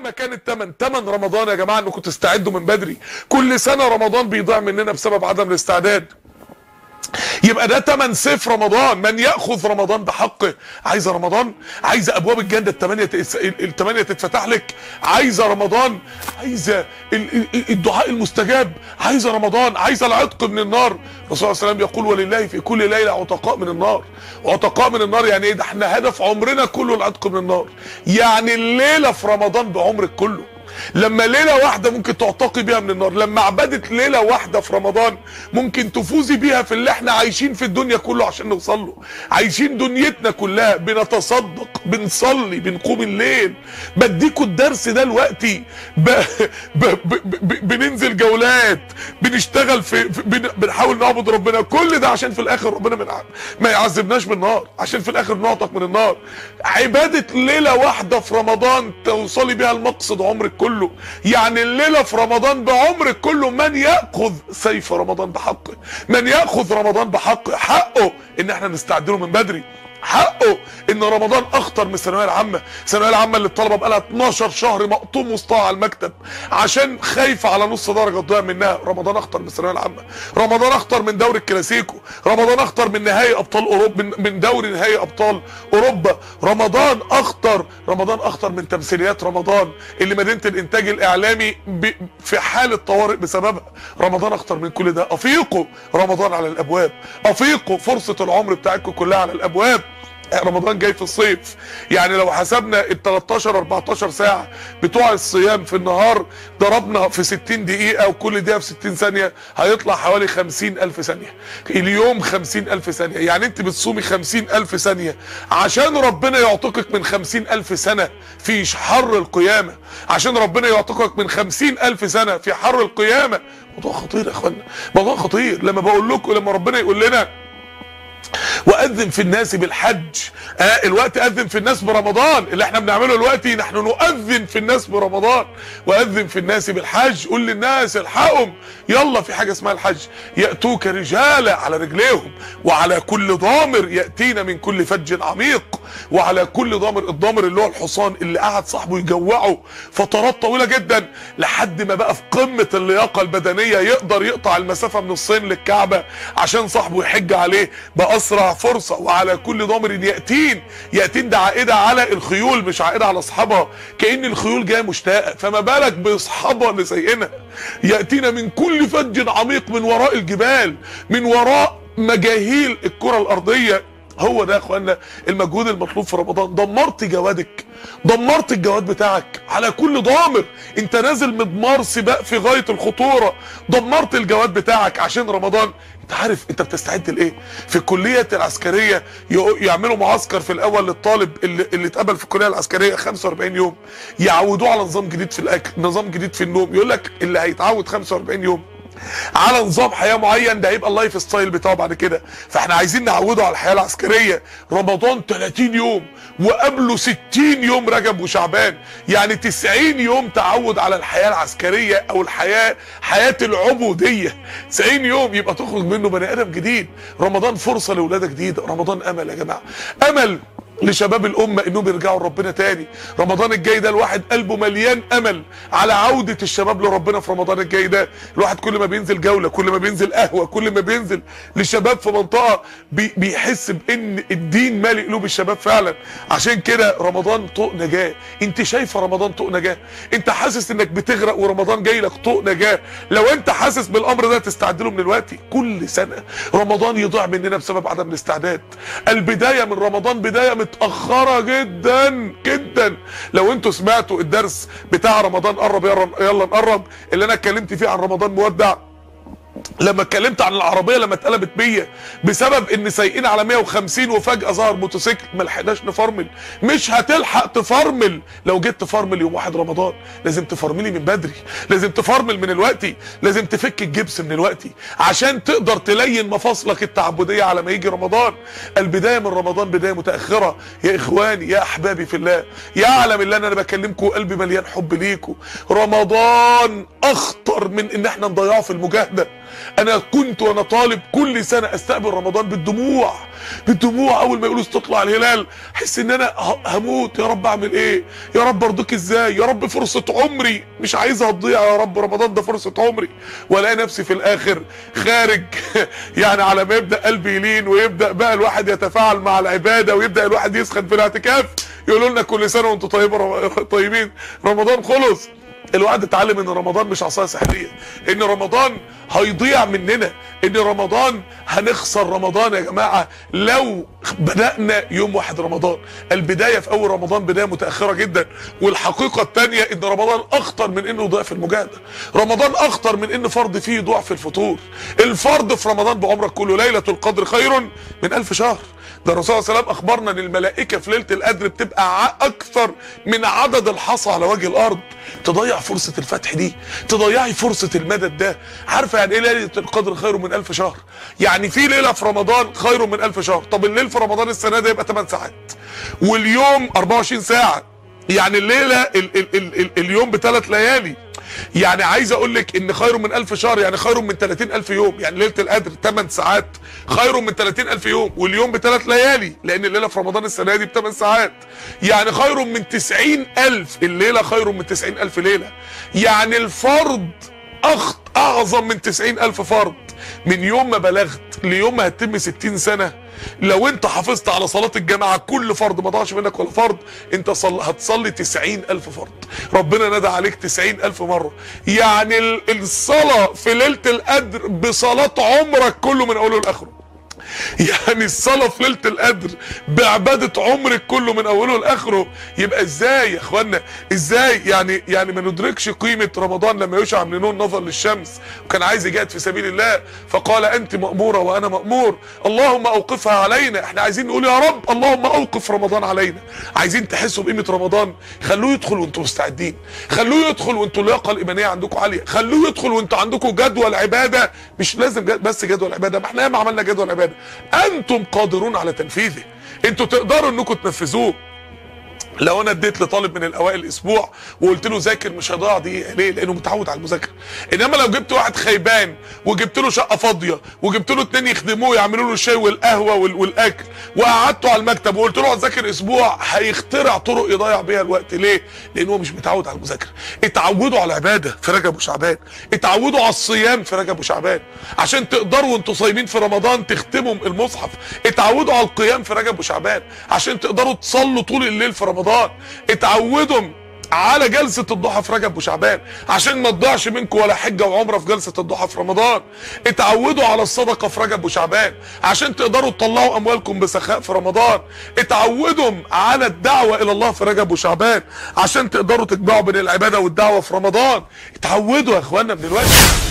مهما كان تمن رمضان يا جماعه انكم تستعدوا من بدري. كل سنه رمضان بيضيع مننا بسبب عدم الاستعداد. يبقى ده تمن سيف رمضان. من ياخذ رمضان بحقه. عايزه رمضان؟ عايزه ابواب الجنه الثمانيه تتفتح لك؟ عايزه رمضان؟ عايزه الدعاء المستجاب؟ عايزه رمضان؟ عايزه العتق من النار؟ الرسول صلى الله عليه وسلم يقول ولله في كل ليله عتقاء من النار. عتقاء من النار يعني ايه؟ ده احنا هدف عمرنا كله العتق من النار. يعني الليله في رمضان بعمرك كله. لما ليلة واحدة ممكن تعتقي بيها من النار، لما عبدت ليلة واحدة في رمضان ممكن تفوزي بيها في اللي احنا عايشين في الدنيا كله عشان نوصل له. عايشين دنيتنا كلها، بنتصدق، بنصلي، بنقوم الليل. بديكوا الدرس ده دلوقتي. بننزل جولات، بنشتغل بنحاول نعبد ربنا، كل ده عشان في الاخر ربنا ما يعذبناش بالنار، عشان في الاخر نعتق من النار. عبادة ليلة واحدة في رمضان توصلي بيها المقصد عمرك كله. يعني الليلة في رمضان بعمرك كله. من يأخذ سيف رمضان بحقه، من يأخذ رمضان بحقه، حقه ان احنا نستعد له من بدري. حقه ان رمضان اخطر من الثانويه العامه. الثانويه العامه اللي الطلبه بقى لها 12 شهر مقطوم وسطها على المكتب عشان خايفه على نص درجه تضيع منها. رمضان اخطر من الثانويه العامه. رمضان اخطر من دوري الكلاسيكو. رمضان اخطر من نهائي ابطال اوروبا، من دوري نهائي ابطال اوروبا. رمضان اخطر من تمثيليات رمضان اللي مدينه الانتاج الاعلامي في حاله طوارئ بسببها. رمضان اخطر من كل ده. افيقوا، رمضان على الابواب. افيقوا، فرصه العمر بتاعتكم كلها على الابواب. رمضان جاي في الصيف. يعني لو حسبنا ال 13 14 ساعة بتوع الصيام في النهار ضربنا في 60 دقيقة وكل دقيقة في 60 ثانية هيطلع حوالي 50,000 ثانية. اليوم 50,000 ثانية. يعني انت بتصومي 50,000 ثانية عشان ربنا يعتقك من 50,000 سنة في حر القيامة. عشان ربنا يعتقك من 50,000 سنة في حر القيامة. موضوع خطير يا اخوانا، موضوع خطير. لما بقول لكم، لما ربنا يقول لنا واذن في الناس بالحج، الوقت اذن في الناس برمضان. اللي احنا بنعمله دلوقتي نحن نؤذن في الناس برمضان. واذن في الناس بالحج، قول للناس الحقهم، يلا في حاجه اسمها الحج. ياتوك رجالا على رجليهم وعلى كل ضامر ياتينا من كل فج عميق. وعلى كل ضامر، الضامر اللي هو الحصان اللي قعد صاحبه يجوعه فترات طويله جدا لحد ما بقى في قمه اللياقه البدنيه يقدر يقطع المسافه من الصين للكعبه عشان صاحبه يحج عليه باسرع فرصه. وعلى كل ضامر ياتين ده عائده على الخيول مش عائده على اصحابها، كأن الخيول جايه مشتاقه، فما بالك باصحابها اللي زينا. ياتينا من كل فج عميق، من وراء الجبال، من وراء مجاهيل الكره الارضيه. هو ده يا اخوانا المجهود المطلوب في رمضان. دمرت جوادك، دمرت الجواد بتاعك على كل ضامر. انت نازل مضمار سباق في غايه الخطوره، دمرت الجواد بتاعك عشان رمضان. انت عارف انت بتستعد لايه؟ في الكليه العسكريه يعملوا معسكر في الاول للطالب اللي اتقبل في الكليه العسكريه 45 يوم، يعودوه على نظام جديد في الاكل، نظام جديد في النوم. يقول لك اللي هيتعود 45 يوم على نظام حياه معين ده هيبقى اللايف ستايل بتاعه بعد كده. فاحنا عايزين نعوده على الحياه العسكريه. رمضان 30 يوم وقبله 60 يوم رجب وشعبان، يعني 90 يوم تعود على الحياه العسكريه او حياه العبوديه. 90 يوم يبقى تخرج منه بني ادم جديد. رمضان فرصه لاولاده جديده. رمضان امل يا جماعه، امل لشباب الامه انهم يرجعوا لربنا تاني. رمضان الجاي ده الواحد قلبه مليان امل على عوده الشباب لربنا في رمضان الجاي ده. الواحد كل ما بينزل جوله، كل ما بينزل قهوه، كل ما بينزل لشباب في منطقه بيحس بان الدين مالي قلوب الشباب فعلا. عشان كده رمضان طوق نجاه. انت شايفه رمضان طوق نجاه؟ انت حاسس انك بتغرق ورمضان جاي لك طوق نجاه؟ لو انت حاسس بالامر ده تستعد له من دلوقتي. كل سنه رمضان يضيع مننا بسبب عدم الاستعداد. البدايه من رمضان بدايه متأخرة جدا جدا. لو انتوا سمعتوا الدرس بتاع رمضان قرب يلا نقرب اللي انا اتكلمت فيه عن رمضان مودع، لما اتكلمت عن العربيه لما اتقلبت 100 بسبب ان سايقين على 150 وفجاه ظهر موتوسيكل ما لحقناش نفرمل. مش هتلحق تفرمل. لو جيت تفرمل يوم 1 رمضان لازم تفرملي من بدري، لازم تفرمل من الوقت، لازم تفك الجبس من الوقت عشان تقدر تلين مفاصلك التعبديه على ما يجي رمضان. البدايه من رمضان بدايه متاخره يا اخواني يا احبابي في الله. يعلم اللي انا بكلمكم قلبي مليان حب ليكم. رمضان اخطر من ان احنا نضيعه في المجاهده. انا كنت وانا طالب كل سنه استقبل رمضان بالدموع، بالدموع. اول ما يقولوا تطلع الهلال احس ان انا هموت. يا رب اعمل ايه؟ يا رب ارضيك ازاي؟ يا رب فرصه عمري مش عايزها تضيع، يا رب رمضان ده فرصه عمري. والاقي نفسي في الاخر خارج يعني على ما يبدا قلبي يلين ويبدا بقى الواحد يتفاعل مع العباده ويبدا الواحد يسخن في الاعتكاف، يقولوا لنا كل سنه وانتم طيبين، رمضان خلص. الواحد اتعلم ان رمضان مش عصايه سحريه، ان رمضان هيضيع مننا، ان رمضان هنخسر رمضان يا جماعه لو بدأنا يوم 1 رمضان. البدايه في اول رمضان بدايه متاخره جدا، والحقيقه الثانيه ان رمضان اخطر من انه يضيع في المجاهده. رمضان اخطر من ان فرض فيه يضيع في الفطور. الفرض في رمضان بعمرك كله. ليله القدر خير من 1000 شهر. ده الرسول صلى الله عليه وسلم اخبرنا ان الملائكه في ليله القدر بتبقى اكثر من عدد الحصى على وجه الارض. تضيع فرصه الفتح دي، تضيعي فرصه المدد ده. عارفه يعني ايه ليله القدر خير من 1000 شهر؟ يعني في ليله في رمضان خير من 1000 شهر. طب الليل في رمضان السنه دي يبقى 8 ساعات واليوم 24 ساعه، يعني الليله اليوم ب3 ليالي. يعني عايز اقول لك ان خير من 1000 شهر يعني خير من 30,000 يوم. يعني ليله القدر 8 ساعات خير من 30,000 يوم، واليوم ب3 ليالي، لان الليله في رمضان السنه دي ب8 ساعات. يعني خير من 90,000 الليله، خير من 90,000 ليله. يعني الفرض اعظم من 90,000 فرض. من يوم ما بلغت ليوم ما هتتم 60 سنه، لو انت حافظت على صلاة الجماعة كل فرض ما ضاعش منك ولا فرض، انت هتصلي 90,000 فرض. ربنا نادى عليك 90,000 مرة. يعني الصلاة في ليلة القدر بصلاة عمرك كله من اوله لاخره. يعني الصلاة في ليلة القدر بعبادة عمرك كله من اوله لاخره. يبقى ازاي يا اخوانا، ازاي يعني ما ندركش قيمة رمضان لما يشع من نون نظر للشمس وكان عايز يجاهد في سبيل الله فقال انت مأمورة وانا مأمور، اللهم اوقفها علينا. احنا عايزين نقول يا رب اللهم اوقف رمضان علينا. عايزين تحسوا بقيمة رمضان، خلوه يدخل وانتم مستعدين، خلوه يدخل وانتم اللياقة الإيمانية عندكم عالية، خلوه يدخل وانتم عندكم جدول عبادة. مش لازم بس جدول عبادة، ما احنا ياما عملنا جدول عبادة، انتم قادرون على تنفيذه، انتوا تقدروا انكم تنفذوه. لو انا اديت لطالب من الاوائل اسبوع وقلت له ذاكر مش هيضيع دقيقه، ليه؟ لانه متعود على المذاكره. انما لو جبت واحد خيبان وجبت له شقه فاضيه وجبت له 2 يخدموه يعملوا له الشاي والقهوه والاكل وقعدته على المكتب وقلت له هتذاكر اسبوع، هيخترع طرق يضيع بيها الوقت. ليه؟ لانه هو مش متعود على المذاكره. اتعودوا على العباده في رجب وشعبان، اتعودوا على الصيام في رجب وشعبان عشان تقدروا وانتوا صايمين في رمضان تختموا المصحف. اتعودوا على القيام في رجب وشعبان عشان تقدروا تصلوا طول الليل في رمضان. اتعودوا على جلسة الضحى في رجب وشعبان عشان ما تضيعش منكم ولا حجة وعمرة في جلسة الضحى في رمضان. اتعودوا على الصدقة في رجب وشعبان عشان تقدروا تطلعوا اموالكم بسخاء في رمضان. اتعودوا على الدعوة الى الله في رجب وشعبان عشان تقدروا تجمعوا بين العبادة والدعوة في رمضان. اتعودوا يا اخوانا من دلوقتي.